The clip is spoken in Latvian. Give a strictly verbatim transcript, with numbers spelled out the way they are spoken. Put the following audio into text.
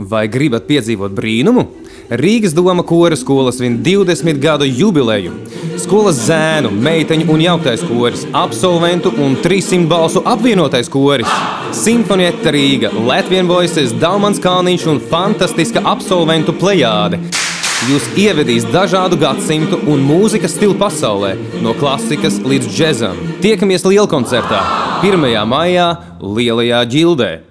Vai gribat piedzīvot brīnumu? Rīgas Doma kora skola svin divdesmit gadu jubileju. Skolas zēnu, meiteņu un jauktais koris, absolventu un trīssimt balsu apvienotais koris. Simfonietta Rīga, Latvian Voices, Daumans Kalniņš un fantastiska absolventu plejāde. Jūs ievedīs dažādu gadsimtu un mūzikas stilu pasaulē, no klasikas līdz džezam. Tiekamies lielkoncertā pirmajā maijā Lielajā ģildē.